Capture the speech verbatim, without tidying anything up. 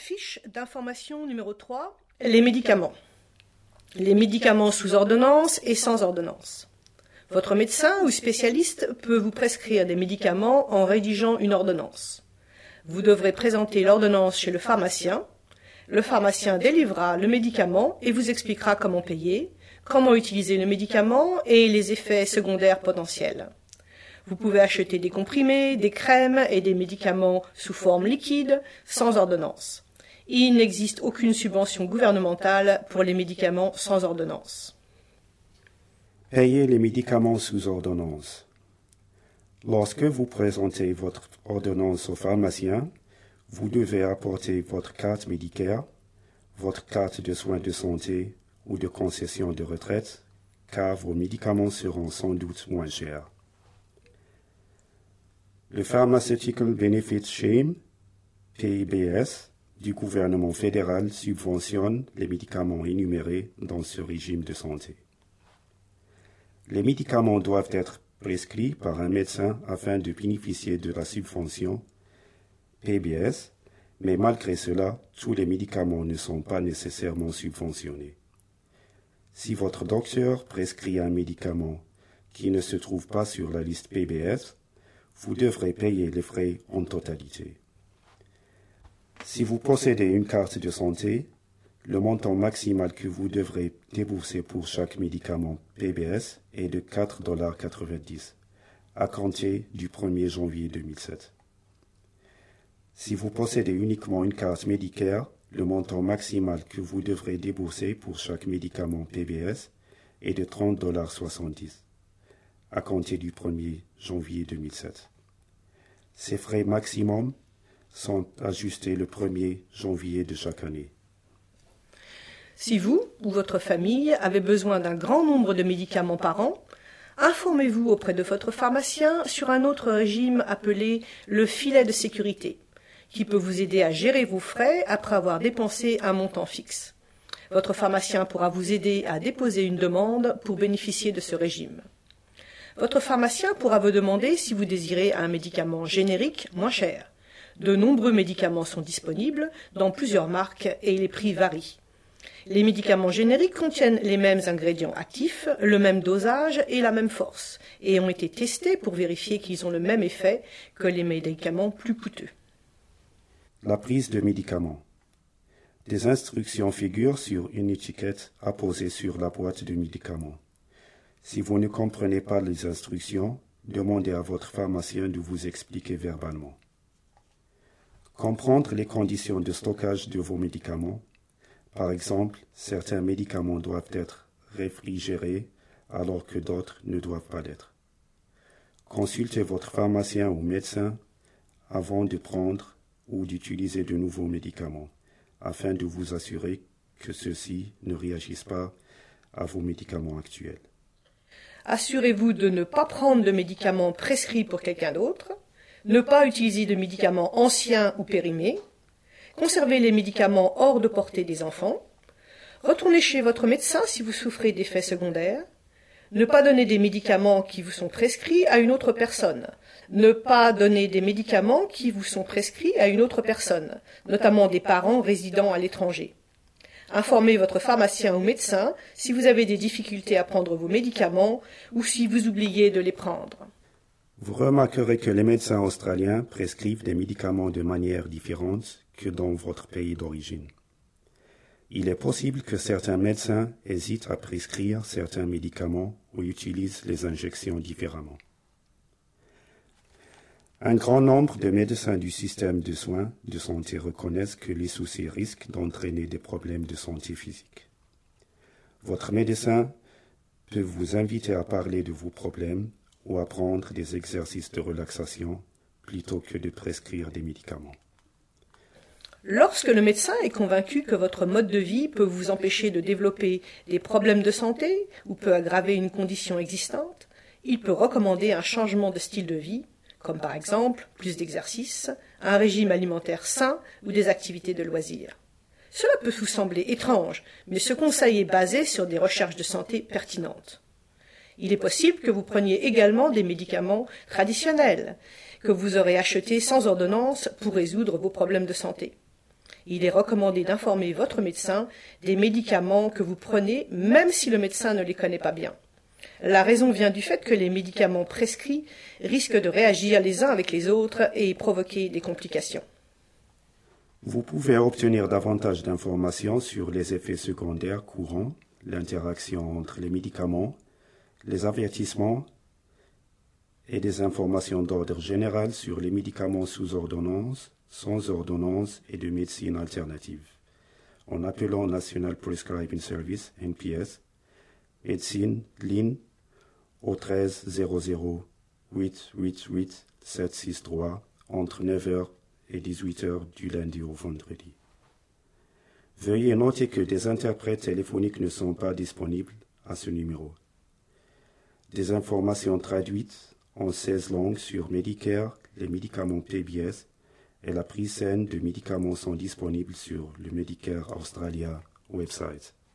Fiche d'information numéro trois. Les médicaments. Les médicaments sous ordonnance et sans ordonnance. Votre médecin ou spécialiste peut vous prescrire des médicaments en rédigeant une ordonnance. Vous devrez présenter l'ordonnance chez le pharmacien. Le pharmacien délivrera le médicament et vous expliquera comment payer, comment utiliser le médicament et les effets secondaires potentiels. Vous pouvez acheter des comprimés, des crèmes et des médicaments sous forme liquide, sans ordonnance. Il n'existe aucune subvention gouvernementale pour les médicaments sans ordonnance. Payez les médicaments sous ordonnance. Lorsque vous présentez votre ordonnance au pharmacien, vous devez apporter votre carte Medicare, votre carte de soins de santé ou de concession de retraite, car vos médicaments seront sans doute moins chers. Le Pharmaceutical Benefit Scheme, P B S, du gouvernement fédéral subventionne les médicaments énumérés dans ce régime de santé. Les médicaments doivent être prescrits par un médecin afin de bénéficier de la subvention P B S, mais malgré cela, tous les médicaments ne sont pas nécessairement subventionnés. Si votre docteur prescrit un médicament qui ne se trouve pas sur la liste P B S, vous devrez payer les frais en totalité. Si vous possédez une carte de santé, le montant maximal que vous devrez débourser pour chaque médicament P B S est de quatre dollars quatre-vingt-dix à compter du premier janvier deux mille sept. Si vous possédez uniquement une carte Medicare, le montant maximal que vous devrez débourser pour chaque médicament P B S est de trente dollars soixante-dix à compter du premier janvier deux mille sept. Ces frais maximums sont ajustés le premier janvier de chaque année. Si vous ou votre famille avez besoin d'un grand nombre de médicaments par an, informez-vous auprès de votre pharmacien sur un autre régime appelé le filet de sécurité, qui peut vous aider à gérer vos frais après avoir dépensé un montant fixe. Votre pharmacien pourra vous aider à déposer une demande pour bénéficier de ce régime. Votre pharmacien pourra vous demander si vous désirez un médicament générique moins cher. De nombreux médicaments sont disponibles dans plusieurs marques et les prix varient. Les médicaments génériques contiennent les mêmes ingrédients actifs, le même dosage et la même force, et ont été testés pour vérifier qu'ils ont le même effet que les médicaments plus coûteux. La prise de médicaments. Des instructions figurent sur une étiquette apposée sur la boîte de médicaments. Si vous ne comprenez pas les instructions, demandez à votre pharmacien de vous expliquer verbalement. Comprendre les conditions de stockage de vos médicaments. Par exemple, certains médicaments doivent être réfrigérés alors que d'autres ne doivent pas l'être. Consultez votre pharmacien ou médecin avant de prendre ou d'utiliser de nouveaux médicaments, afin de vous assurer que ceux-ci ne réagissent pas à vos médicaments actuels. Assurez-vous de ne pas prendre de médicaments prescrits pour quelqu'un d'autre, ne pas utiliser de médicaments anciens ou périmés, conservez les médicaments hors de portée des enfants, retournez chez votre médecin si vous souffrez d'effets secondaires, ne pas donner des médicaments qui vous sont prescrits à une autre personne, ne pas donner des médicaments qui vous sont prescrits à une autre personne, notamment des parents résidant à l'étranger. Informez votre pharmacien ou médecin si vous avez des difficultés à prendre vos médicaments ou si vous oubliez de les prendre. Vous remarquerez que les médecins australiens prescrivent des médicaments de manière différente que dans votre pays d'origine. Il est possible que certains médecins hésitent à prescrire certains médicaments ou utilisent les injections différemment. Un grand nombre de médecins du système de soins de santé reconnaissent que les soucis risquent d'entraîner des problèmes de santé physique. Votre médecin peut vous inviter à parler de vos problèmes ou à prendre des exercices de relaxation plutôt que de prescrire des médicaments. Lorsque le médecin est convaincu que votre mode de vie peut vous empêcher de développer des problèmes de santé ou peut aggraver une condition existante, il peut recommander un changement de style de vie, comme par exemple plus d'exercice, un régime alimentaire sain ou des activités de loisirs. Cela peut vous sembler étrange, mais ce conseil est basé sur des recherches de santé pertinentes. Il est possible que vous preniez également des médicaments traditionnels, que vous aurez achetés sans ordonnance pour résoudre vos problèmes de santé. Il est recommandé d'informer votre médecin des médicaments que vous prenez, même si le médecin ne les connaît pas bien. La raison vient du fait que les médicaments prescrits risquent de réagir les uns avec les autres et provoquer des complications. Vous pouvez obtenir davantage d'informations sur les effets secondaires courants, l'interaction entre les médicaments, les avertissements et des informations d'ordre général sur les médicaments sous ordonnance, sans ordonnance et de médecine alternative, en appelant National Prescribing Service, N P S, médecine, ligne, au treize zéro zéro huit huit huit sept six trois entre neuf heures et dix-huit heures du lundi au vendredi. Veuillez noter que des interprètes téléphoniques ne sont pas disponibles à ce numéro. Des informations traduites en seize langues sur Medicare, les médicaments P B S et la prise saine de médicaments sont disponibles sur le Medicare Australia website.